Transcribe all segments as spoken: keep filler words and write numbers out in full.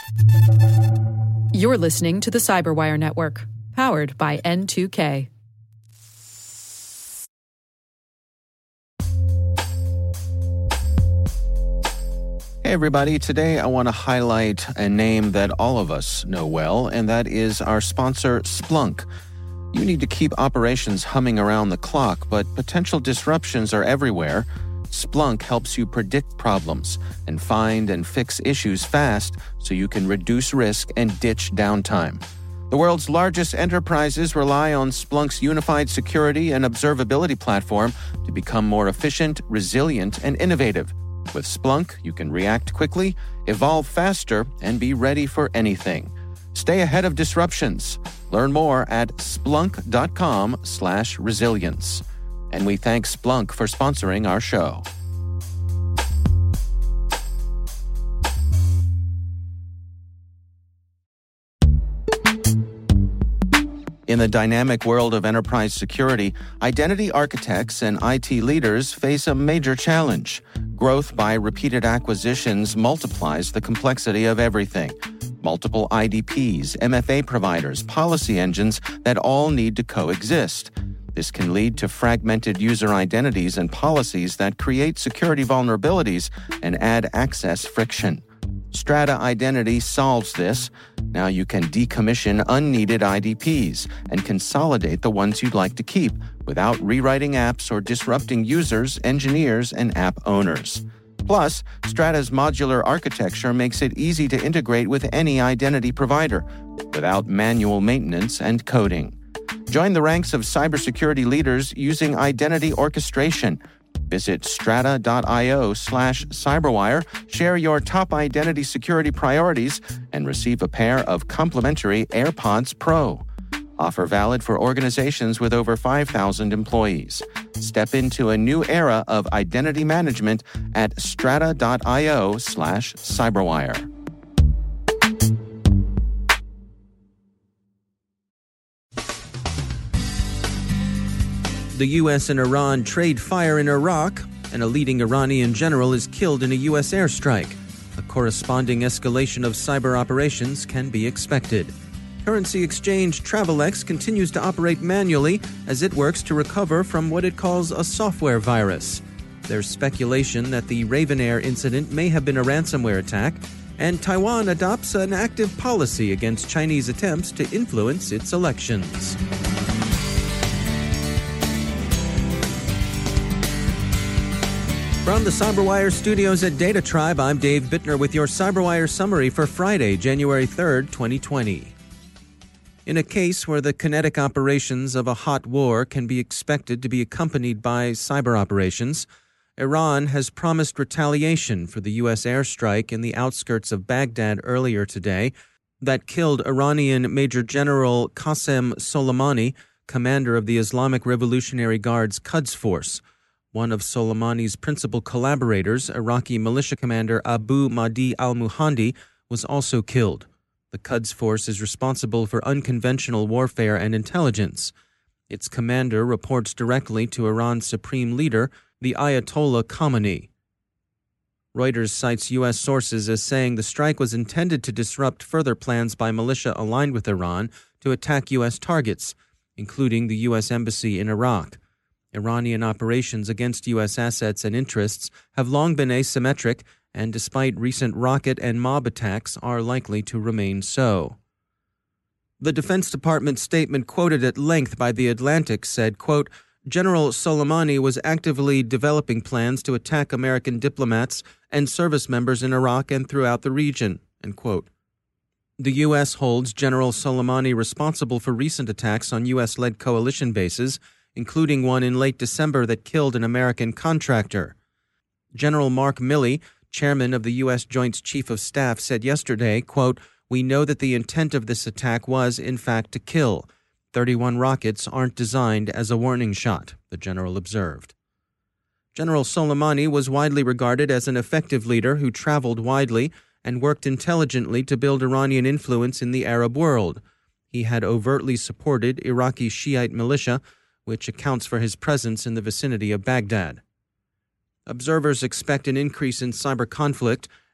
You're listening to the Cyberwire Network, powered by N two K. Hey everybody, today I want to highlight a name that all of us know well, and that is our sponsor, Splunk. You need to keep operations humming around the clock, but potential disruptions are everywhere. Splunk helps you predict problems and find and fix issues fast so you can reduce risk and ditch downtime. The world's largest enterprises rely on Splunk's unified security and observability platform to become more efficient, resilient, and innovative. With Splunk, you can react quickly, evolve faster, and be ready for anything. Stay ahead of disruptions. Learn more at splunk.com slash resilience. And we thank Splunk for sponsoring our show. In the dynamic world of enterprise security, identity architects and I T leaders face a major challenge. Growth by repeated acquisitions multiplies the complexity of everything. Multiple I D Ps, M F A providers, policy engines that all need to coexist. This can lead to fragmented user identities and policies that create security vulnerabilities and add access friction. Strata Identity solves this. Now you can decommission unneeded I D Ps and consolidate the ones you'd like to keep without rewriting apps or disrupting users, engineers, and app owners. Plus, Strata's modular architecture makes it easy to integrate with any identity provider without manual maintenance and coding. Join the ranks of cybersecurity leaders using identity orchestration. Visit strata.io slash cyberwire, share your top identity security priorities, and receive a pair of complimentary AirPods Pro. Offer valid for organizations with over five thousand employees. Step into a new era of identity management at strata.io slash cyberwire. The U S and Iran trade fire in Iraq, and a leading Iranian general is killed in a U S airstrike. A corresponding escalation of cyber operations can be expected. Currency exchange Travelex continues to operate manually as it works to recover from what it calls a software virus. There's speculation that the Raven Air incident may have been a ransomware attack, and Taiwan adopts an active policy against Chinese attempts to influence its elections. From the Cyberwire studios at Data Tribe, I'm Dave Bittner with your Cyberwire summary for Friday, January third, twenty twenty. In a case where the kinetic operations of a hot war can be expected to be accompanied by cyber operations, Iran has promised retaliation for the U S airstrike in the outskirts of Baghdad earlier today that killed Iranian Major General Qasem Soleimani, commander of the Islamic Revolutionary Guard's Quds Force. One of Soleimani's principal collaborators, Iraqi militia commander Abu Mahdi al-Muhandi, was also killed. The Quds Force is responsible for unconventional warfare and intelligence. Its commander reports directly to Iran's supreme leader, the Ayatollah Khamenei. Reuters cites U S sources as saying the strike was intended to disrupt further plans by militia aligned with Iran to attack U S targets, including the U S embassy in Iraq. Iranian operations against U S assets and interests have long been asymmetric, and despite recent rocket and mob attacks, are likely to remain so. The Defense Department statement quoted at length by The Atlantic said, quote, General Soleimani was actively developing plans to attack American diplomats and service members in Iraq and throughout the region, end quote. The U S holds General Soleimani responsible for recent attacks on U S-led coalition bases, including one in late December that killed an American contractor. General Mark Milley, chairman of the U S Joint Chief of Staff, said yesterday, quote, We know that the intent of this attack was, in fact, to kill. thirty-one rockets aren't designed as a warning shot, the general observed. General Soleimani was widely regarded as an effective leader who traveled widely and worked intelligently to build Iranian influence in the Arab world. He had overtly supported Iraqi Shiite militia, which accounts for his presence in the vicinity of Baghdad. Observers expect an increase in cyber conflict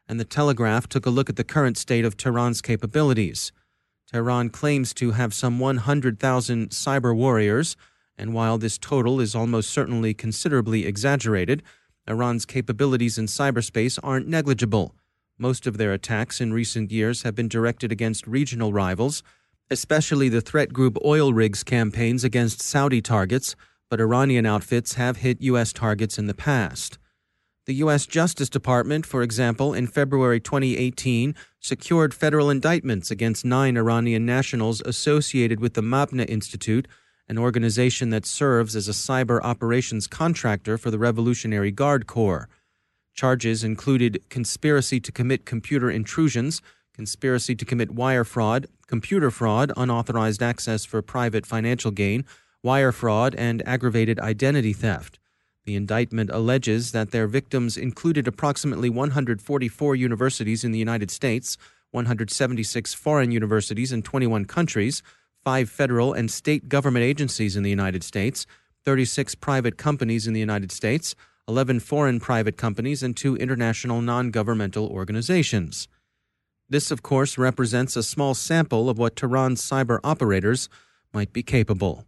and The Telegraph took a look at the current state of Tehran's capabilities. Tehran claims to have some one hundred thousand cyber warriors, and while this total is almost certainly considerably exaggerated, Iran's capabilities in cyberspace aren't negligible. Most of their attacks in recent years have been directed against regional rivals, especially the threat group Oil Rigs campaigns against Saudi targets, but Iranian outfits have hit U S targets in the past. The U S Justice Department, for example, in February twenty eighteen, secured federal indictments against nine Iranian nationals associated with the Mabna Institute, an organization that serves as a cyber operations contractor for the Revolutionary Guard Corps. Charges included conspiracy to commit computer intrusions, conspiracy to commit wire fraud, computer fraud, unauthorized access for private financial gain, wire fraud, and aggravated identity theft. The indictment alleges that their victims included approximately one hundred forty-four universities in the United States, one hundred seventy-six foreign universities in twenty-one countries, five federal and state government agencies in the United States, thirty-six private companies in the United States, eleven foreign private companies, and two international non-governmental organizations. This, of course, represents a small sample of what Tehran's cyber operators might be capable.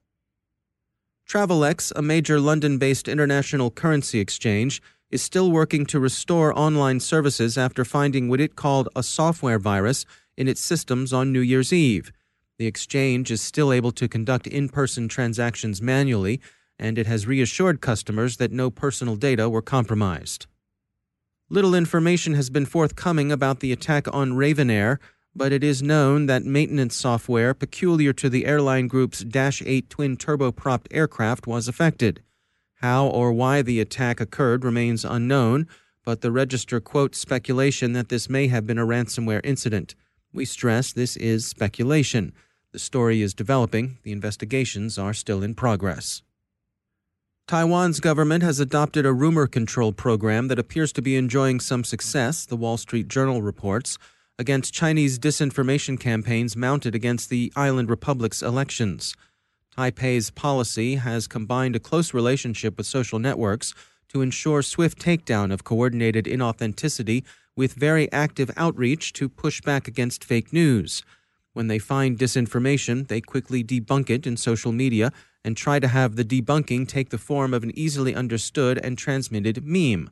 Travelex, a major London-based international currency exchange, is still working to restore online services after finding what it called a software virus in its systems on New Year's Eve. The exchange is still able to conduct in-person transactions manually, and it has reassured customers that no personal data were compromised. Little information has been forthcoming about the attack on Ravanair, but it is known that maintenance software peculiar to the airline group's Dash eight twin-turbopropped aircraft was affected. How or why the attack occurred remains unknown, but the register quotes speculation that this may have been a ransomware incident. We stress this is speculation. The story is developing. The investigations are still in progress. Taiwan's government has adopted a rumor control program that appears to be enjoying some success, the Wall Street Journal reports, against Chinese disinformation campaigns mounted against the island republic's elections. Taipei's policy has combined a close relationship with social networks to ensure swift takedown of coordinated inauthenticity with very active outreach to push back against fake news. When they find disinformation, they quickly debunk it in social media and try to have the debunking take the form of an easily understood and transmitted meme.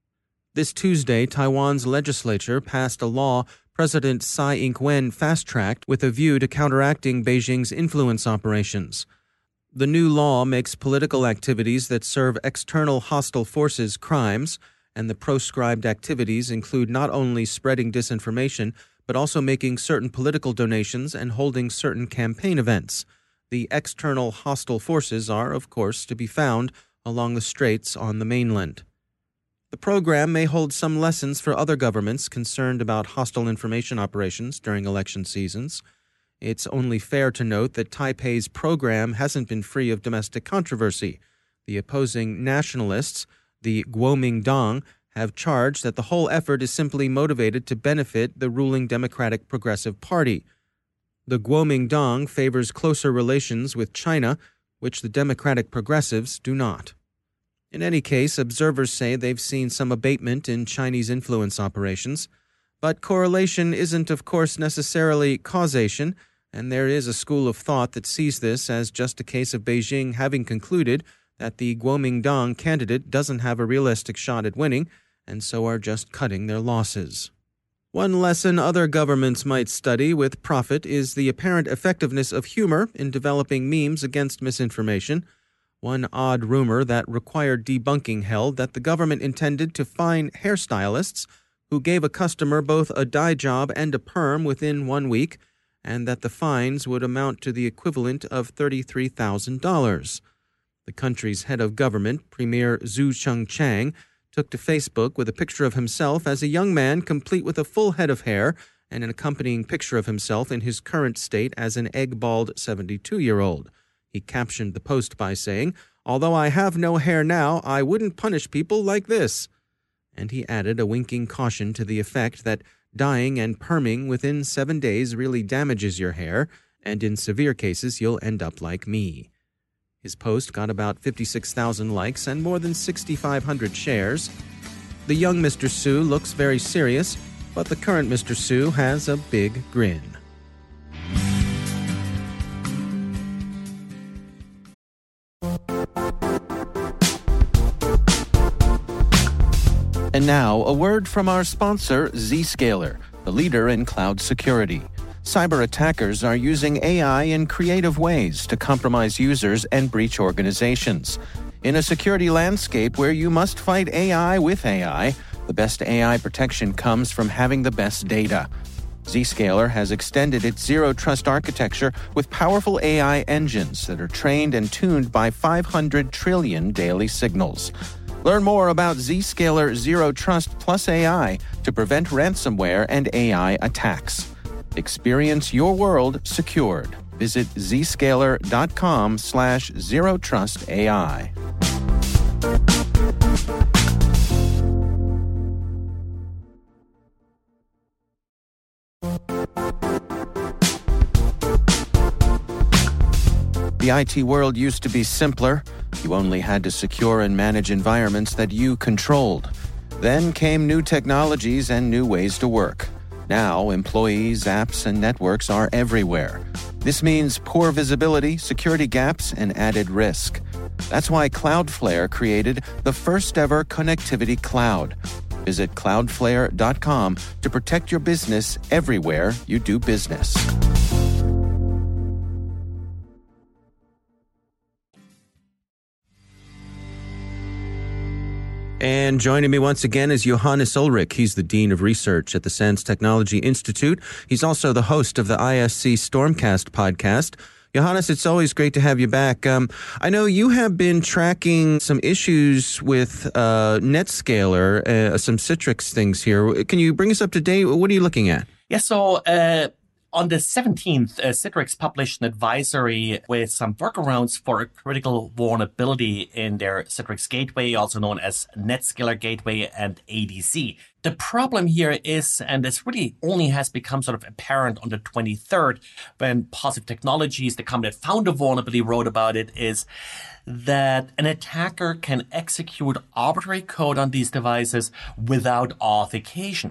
This Tuesday, Taiwan's legislature passed a law President Tsai Ing-wen fast-tracked with a view to counteracting Beijing's influence operations. The new law makes political activities that serve external hostile forces crimes, and the proscribed activities include not only spreading disinformation, but also making certain political donations and holding certain campaign events. The external hostile forces are, of course, to be found along the straits on the mainland. The program may hold some lessons for other governments concerned about hostile information operations during election seasons. It's only fair to note that Taipei's program hasn't been free of domestic controversy. The opposing nationalists, the Kuomintang, have charged that the whole effort is simply motivated to benefit the ruling Democratic Progressive Party. The Kuomintang favors closer relations with China, which the Democratic Progressives do not. In any case, observers say they've seen some abatement in Chinese influence operations, but correlation isn't, of course, necessarily causation, and there is a school of thought that sees this as just a case of Beijing having concluded that the Kuomintang candidate doesn't have a realistic shot at winning, and so are just cutting their losses. One lesson other governments might study with profit is the apparent effectiveness of humor in developing memes against misinformation. One odd rumor that required debunking held that the government intended to fine hairstylists who gave a customer both a dye job and a perm within one week, and that the fines would amount to the equivalent of thirty-three thousand dollars. The country's head of government, Premier Zhu Chengchang, took to Facebook with a picture of himself as a young man complete with a full head of hair and an accompanying picture of himself in his current state as an egg-bald seventy-two-year-old. He captioned the post by saying, "Although I have no hair now, I wouldn't punish people like this." And he added a winking caution to the effect that dyeing and perming within seven days really damages your hair, and in severe cases you'll end up like me. His post got about fifty-six thousand likes and more than six thousand five hundred shares. The young Mister Su looks very serious. But the current Mister Su has a big grin. And now, a word from our sponsor, Zscaler, the leader in cloud security. Cyber attackers are using A I in creative ways to compromise users and breach organizations. In a security landscape where you must fight A I with A I, the best A I protection comes from having the best data. Zscaler has extended its zero-trust architecture with powerful A I engines that are trained and tuned by five hundred trillion daily signals. Learn more about Zscaler Zero Trust Plus A I to prevent ransomware and A I attacks. Experience your world secured. Visit zscaler.com slash zero trust AI. The I T world used to be simpler. You only had to secure and manage environments that you controlled. Then came new technologies and new ways to work. Now, employees, apps, and networks are everywhere. This means poor visibility, security gaps, and added risk. That's why Cloudflare created the first-ever connectivity cloud. Visit cloudflare dot com to protect your business everywhere you do business. And joining me once again is Johannes Ulrich. He's the Dean of Research at the SANS Technology Institute. He's also the host of the I S C Stormcast podcast. Johannes, it's always great to have you back. Um, I know you have been tracking some issues with uh, NetScaler, uh, some Citrix things here. Can you bring us up to date? What are you looking at? Yeah, so uh, on the seventeenth, uh, Citrix published an advisory with some workarounds for a critical vulnerability in their Citrix Gateway, also known as NetScaler Gateway and A D C. The problem here is, and this really only has become sort of apparent on the twenty-third, when Positive Technologies, the company that found the vulnerability, wrote about it, is that an attacker can execute arbitrary code on these devices without authentication.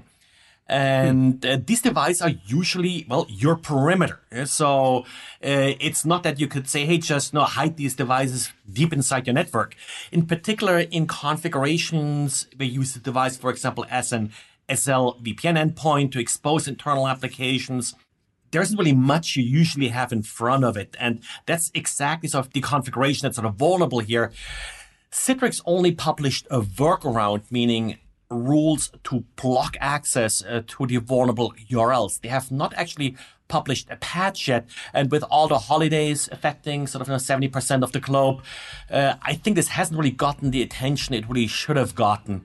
And uh, these devices are usually, well, your perimeter. So uh, it's not that you could say, hey, just no, hide these devices deep inside your network. In particular, in configurations, we use the device, for example, as an S L V P N endpoint to expose internal applications. There isn't really much you usually have in front of it. And that's exactly sort of the configuration that's sort of vulnerable here. Citrix only published a workaround, meaning rules to block access uh, to the vulnerable U R Ls. They have not actually published a patch yet. And with all the holidays affecting sort of you know, seventy percent of the globe, uh, I think this hasn't really gotten the attention it really should have gotten.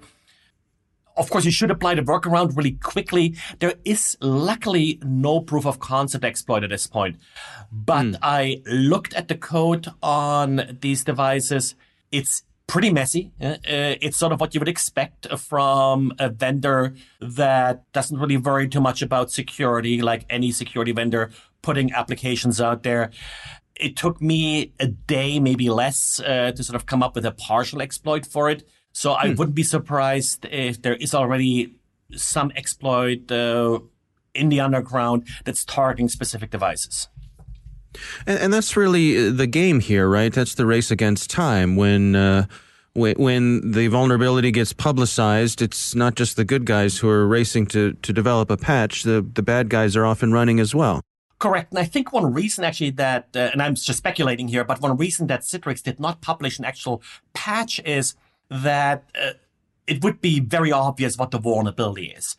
Of course, you should apply the workaround really quickly. There is luckily no proof of concept exploit at this point. But mm. I looked at the code on these devices. It's pretty messy. Uh, it's sort of what you would expect from a vendor that doesn't really worry too much about security, like any security vendor putting applications out there. It took me a day, maybe less, uh, to sort of come up with a partial exploit for it. So I hmm. wouldn't be surprised if there is already some exploit uh, in the underground that's targeting specific devices. And, and that's really the game here, right? That's the race against time. When, uh, when when the vulnerability gets publicized, it's not just the good guys who are racing to, to develop a patch. The, the bad guys are often running as well. Correct. And I think one reason actually that, uh, and I'm just speculating here, but one reason that Citrix did not publish an actual patch is that uh, it would be very obvious what the vulnerability is.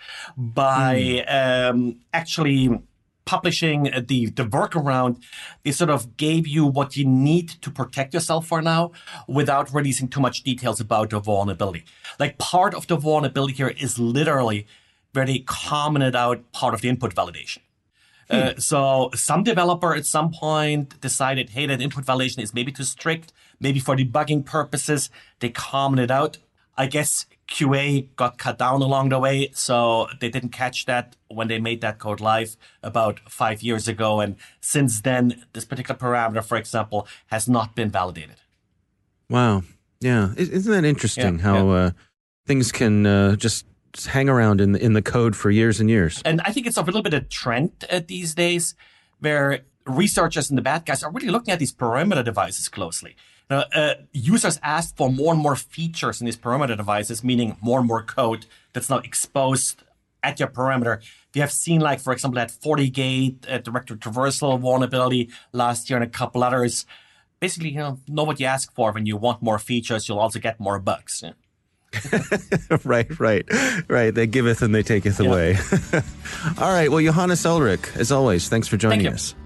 By mm. um, actually publishing the, the workaround, they sort of gave you what you need to protect yourself for now without releasing too much details about the vulnerability. Like part of the vulnerability here is literally where they commented out part of the input validation. Hmm. Uh, so some developer at some point decided, hey, that input validation is maybe too strict, maybe for debugging purposes. They commented out. I guess Q A got cut down along the way, so they didn't catch that when they made that code live about five years ago. And since then, this particular parameter, for example, has not been validated. Wow. Yeah. Isn't that interesting yeah, how yeah. Uh, things can uh, just hang around in the, in the code for years and years. And I think it's a little bit of a trend uh, these days where researchers and the bad guys are really looking at these perimeter devices closely. Now, uh, users ask for more and more features in these perimeter devices, meaning more and more code that's now exposed at your perimeter. We have seen, like, for example, that FortiGate uh, directory traversal vulnerability last year and a couple others. Basically, you know, know what you ask for. When you want more features, you'll also get more bugs. Yeah. right, right, right. They giveth and they taketh yeah. away. All right. Well, Johannes Ullrich, as always, thanks for joining Thank us.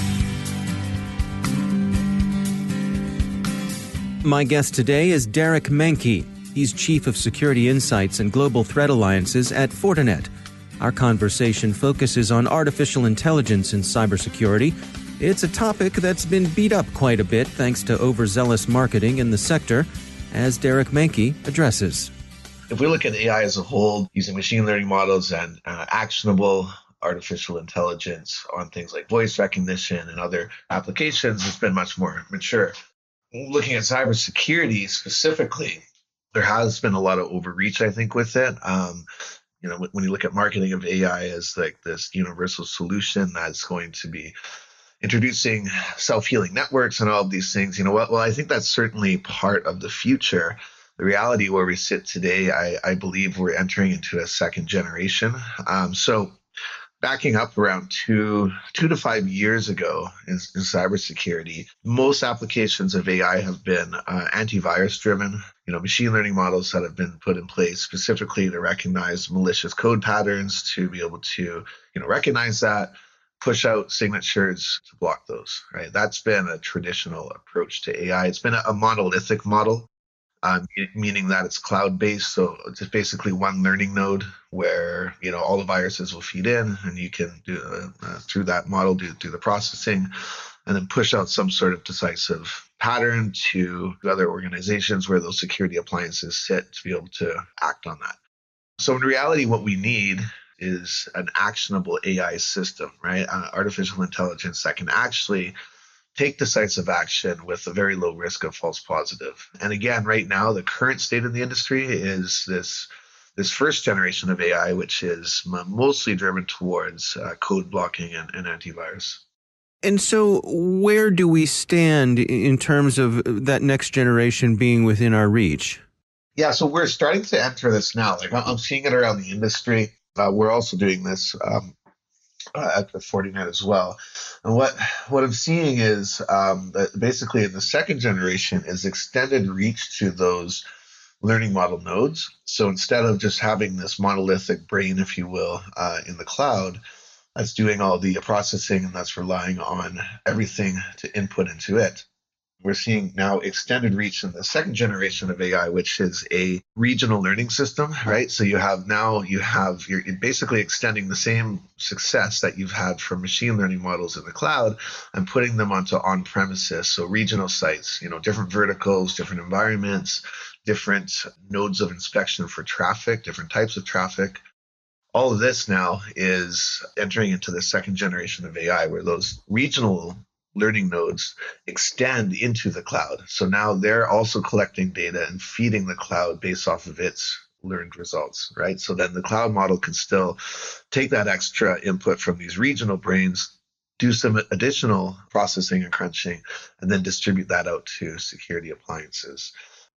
My guest today is Derek Manky. He's Chief of Security Insights and Global Threat Alliances at Fortinet. Our conversation focuses on artificial intelligence and cybersecurity. It's a topic that's been beat up quite a bit thanks to overzealous marketing in the sector, as Derek Manky addresses. If we look at A I as a whole, using machine learning models and uh, actionable artificial intelligence on things like voice recognition and other applications, it's been much more mature. Looking at cybersecurity specifically, there has been a lot of overreach, I think, with it. Um, you know, when you look at marketing of A I as like this universal solution that's going to be introducing self-healing networks and all of these things, you know what? Well, I think that's certainly part of the future. The reality where we sit today, I, I believe we're entering into a second generation. Um, so backing up around two, two to five years ago in, in cybersecurity, most applications of A I have been uh, antivirus driven, you know, machine learning models that have been put in place specifically to recognize malicious code patterns, to be able to, you know, recognize that, push out signatures to block those, right? That's been a traditional approach to A I. It's been a, a monolithic model, um, meaning that it's cloud-based. So it's just basically one learning node where, you know, all the viruses will feed in, and you can do uh, uh, through that model, do, do the processing, and then push out some sort of decisive pattern to other organizations where those security appliances sit to be able to act on that. So in reality, what we need is an actionable A I system, right? Uh, artificial intelligence that can actually take decisive action with a very low risk of false positive. And again, right now, the current state of the industry is this this first generation of A I, which is mostly driven towards uh, code blocking and, and antivirus. And so where do we stand in terms of that next generation being within our reach? Yeah, so we're starting to enter this now. Like I'm seeing it around the industry. Uh, we're also doing this um, uh, at the Fortinet as well. And what what I'm seeing is um, that basically in the second generation is extended reach to those learning model nodes. So instead of just having this monolithic brain, if you will, uh, in the cloud, that's doing all the processing and that's relying on everything to input into it. We're seeing now extended reach in the second generation of A I, which is a regional learning system, right? So you have now, you have, you're basically extending the same success that you've had from machine learning models in the cloud and putting them onto on-premises, so regional sites, you know, different verticals, different environments, different nodes of inspection for traffic, different types of traffic. All of this now is entering into the second generation of A I, where those regional learning nodes extend into the cloud. So now they're also collecting data and feeding the cloud based off of its learned results, right? So then the cloud model can still take that extra input from these regional brains, do some additional processing and crunching, and then distribute that out to security appliances.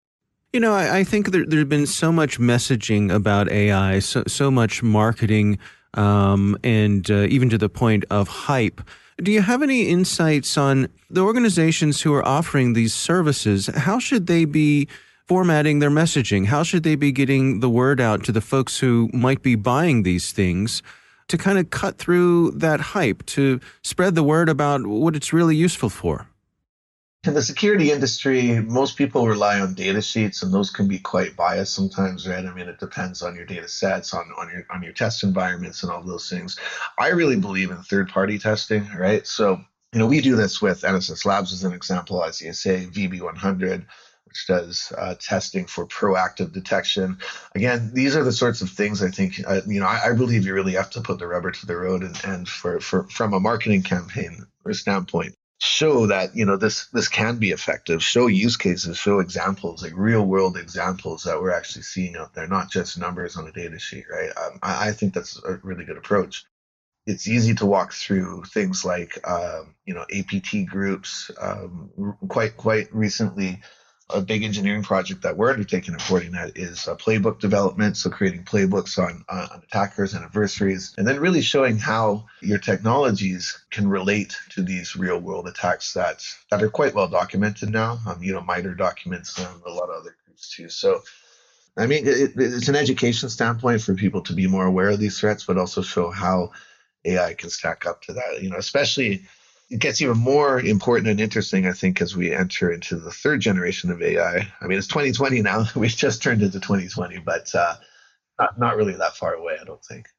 You know, I, I think there, there's been so much messaging about A I, so, so much marketing, um, and uh, even to the point of hype. Do you have any insights on the organizations who are offering these services? How should they be formatting their messaging? How should they be getting the word out to the folks who might be buying these things to kind of cut through that hype, to spread the word about what it's really useful for? In the security industry, most people rely on data sheets, and those can be quite biased sometimes, right? I mean, it depends on your data sets, on, on your on your test environments and all those things. I really believe in third-party testing, right? So, you know, we do this with N S S Labs as an example, I C S A, V B one hundred, which does uh, testing for proactive detection. Again, these are the sorts of things I think, uh, you know, I, I believe you really have to put the rubber to the road, and, and for, for from a marketing campaign or standpoint, show that, you know, this this can be effective, show use cases, show examples, like real world examples that we're actually seeing out there, not just numbers on a data sheet, right? Um, I, I think that's a really good approach. It's easy to walk through things like, um, you know, A P T groups. Um, quite quite recently, a big engineering project that we're undertaking at Fortinet is uh, playbook development. So creating playbooks on, uh, on attackers and adversaries, and then really showing how your technologies can relate to these real world attacks that, that are quite well documented now. Um, you know, MITRE documents them, a lot of other groups too. So, I mean, it, it's an education standpoint for people to be more aware of these threats, but also show how A I can stack up to that, you know, especially it gets even more important and interesting, I think, as we enter into the third generation of A I. I mean, it's twenty twenty now. We've just turned into twenty twenty, but uh, not, not really that far away, I don't think.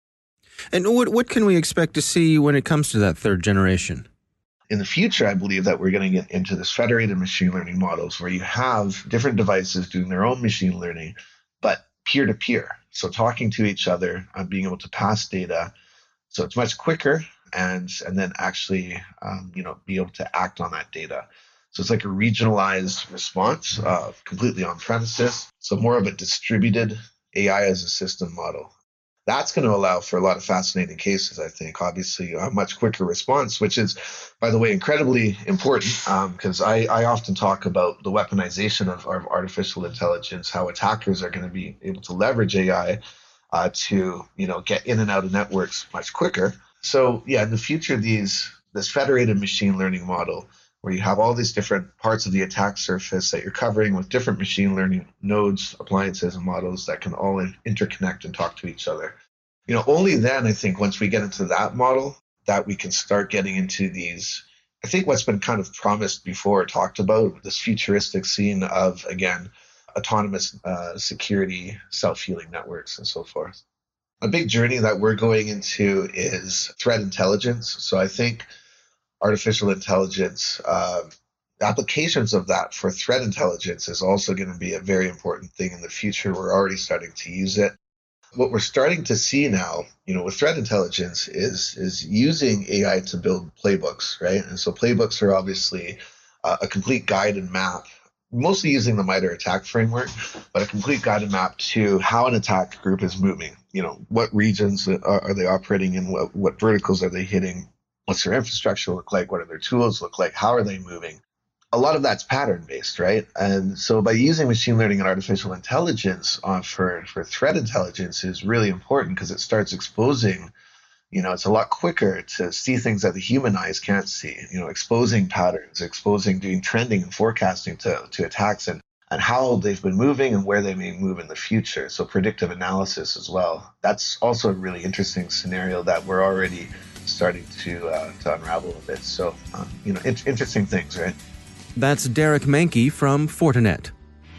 And what what can we expect to see when it comes to that third generation? In the future, I believe that we're going to get into this federated machine learning models where you have different devices doing their own machine learning, but peer-to-peer. So talking to each other and being able to pass data. So it's much quicker. And and then actually, um, you know, be able to act on that data. So it's like a regionalized response, uh, completely on premises. So more of a distributed A I as a system model. That's going to allow for a lot of fascinating cases, I think. Obviously, a much quicker response, which is, by the way, incredibly important because um, I, I often talk about the weaponization of, of artificial intelligence, how attackers are going to be able to leverage A I uh, to, you know, get in and out of networks much quicker. So yeah, in the future, these this federated machine learning model, where you have all these different parts of the attack surface that you're covering with different machine learning nodes, appliances, and models that can all interconnect and talk to each other. You know, only then, I think, once we get into that model, that we can start getting into these, I think what's been kind of promised before, talked about, this futuristic scene of, again, autonomous uh, security, self-healing networks and so forth. A big journey that we're going into is threat intelligence. So I think artificial intelligence, uh, applications of that for threat intelligence is also going to be a very important thing in the future. We're already starting to use it. What we're starting to see now, you know, with threat intelligence is, is using A I to build playbooks, right? And so playbooks are obviously uh, a complete guide and map, mostly using the MITRE attack framework, but a complete guided map to how an attack group is moving. You know, what regions are, are they operating in? What, what verticals are they hitting? What's their infrastructure look like? What do their tools look like? How are they moving? A lot of that's pattern-based, right? And so by using machine learning and artificial intelligence uh, for, for threat intelligence is really important because it starts exposing, you know, it's a lot quicker to see things that the human eyes can't see, you know, exposing patterns, exposing, doing trending and forecasting to, to attacks and, and how they've been moving and where they may move in the future. So predictive analysis as well. That's also a really interesting scenario that we're already starting to, uh, to unravel a bit. So, um, you know, it, interesting things, right? That's Derek Manky from Fortinet.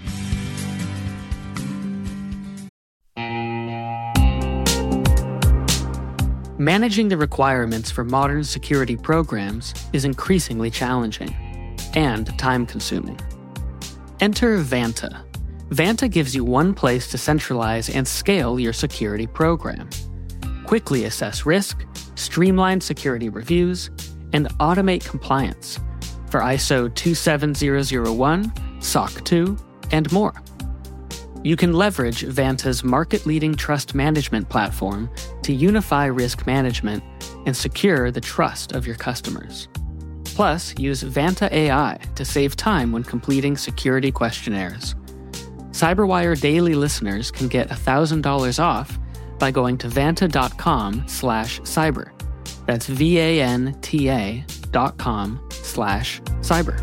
Managing the requirements for modern security programs is increasingly challenging and time-consuming. Enter Vanta. Vanta gives you one place to centralize and scale your security program. Quickly assess risk, streamline security reviews, and automate compliance for I S O two seven zero zero one, S O C two, and more. You can leverage Vanta's market-leading trust management platform to unify risk management and secure the trust of your customers. Plus, use Vanta A I to save time when completing security questionnaires. CyberWire Daily listeners can get one thousand dollars off by going to vanta.com slash cyber. That's V-A-N-T-A dot com slash cyber.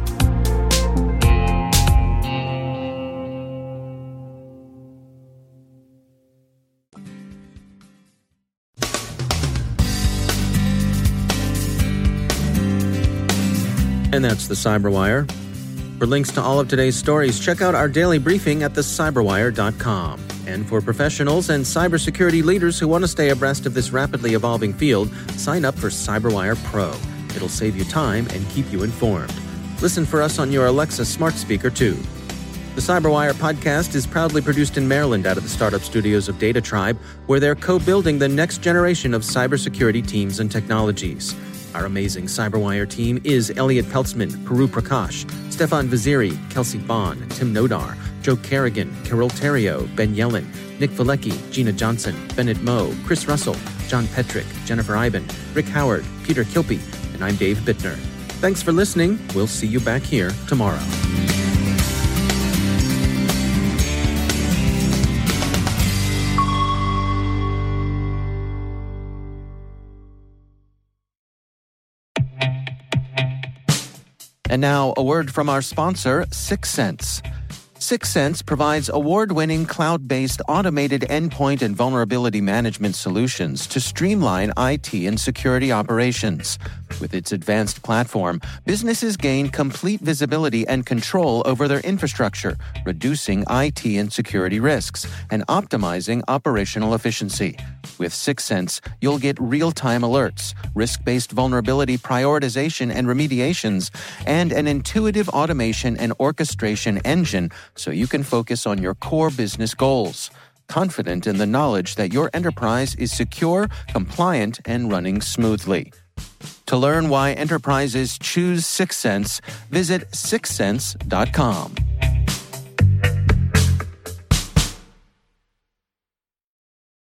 And that's the CyberWire. For links to all of today's stories, check out our daily briefing at the cyberwire dot com. And for professionals and cybersecurity leaders who want to stay abreast of this rapidly evolving field, sign up for CyberWire Pro. It'll save you time and keep you informed. Listen for us on your Alexa smart speaker, too. The CyberWire podcast is proudly produced in Maryland out of the startup studios of Data Tribe, where they're co-building the next generation of cybersecurity teams and technologies. Our amazing CyberWire team is Elliot Peltzman, Puru Prakash, Stefan Vaziri, Kelsey Bond, Tim Nodar, Joe Kerrigan, Carol Terrio, Ben Yellen, Nick Valecki, Gina Johnson, Bennett Moe, Chris Russell, John Petrick, Jennifer Iben, Rick Howard, Peter Kilpie, and I'm Dave Bittner. Thanks for listening. We'll see you back here tomorrow. And now, a word from our sponsor, Syxsense. Syxsense provides award-winning cloud-based automated endpoint and vulnerability management solutions to streamline I T and security operations. With its advanced platform, businesses gain complete visibility and control over their infrastructure, reducing I T and security risks and optimizing operational efficiency. With Syxsense, you'll get real-time alerts, risk-based vulnerability prioritization and remediations, and an intuitive automation and orchestration engine so you can focus on your core business goals, confident in the knowledge that your enterprise is secure, compliant, and running smoothly. To learn why enterprises choose Syxsense, visit syxsense dot com.